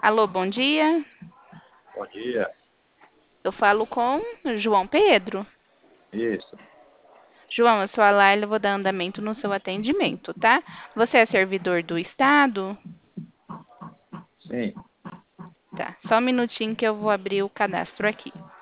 Alô, bom dia. Bom dia. Eu falo com João Pedro. Isso. João, eu sou a Laila, eu vou dar andamento no seu atendimento, tá? Você é servidor do Estado? Sim. Tá, só um minutinho que eu vou abrir o cadastro aqui.